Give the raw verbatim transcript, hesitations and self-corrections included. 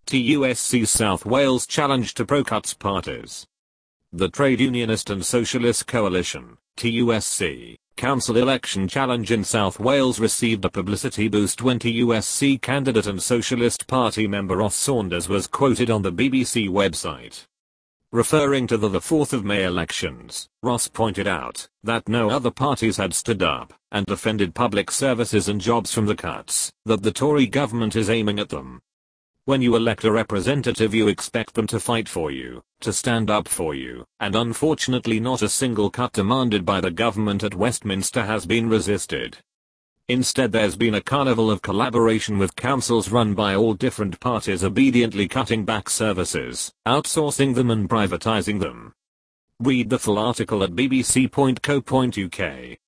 T U S C South Wales challenge to pro-cuts parties. The Trade Unionist and Socialist Coalition, T U S C, council election challenge in South Wales received a publicity boost when T U S C candidate and Socialist Party member Ross Saunders was quoted on the B B C website. Referring to the fourth of May elections, Ross pointed out that no other parties had stood up and defended public services and jobs from the cuts that the Tory government is aiming at them. When you elect a representative, you expect them to fight for you, to stand up for you, and unfortunately not a single cut demanded by the government at Westminster has been resisted. Instead, there's been a carnival of collaboration with councils run by all different parties obediently cutting back services, outsourcing them and privatising them. Read the full article at b b c dot co dot u k.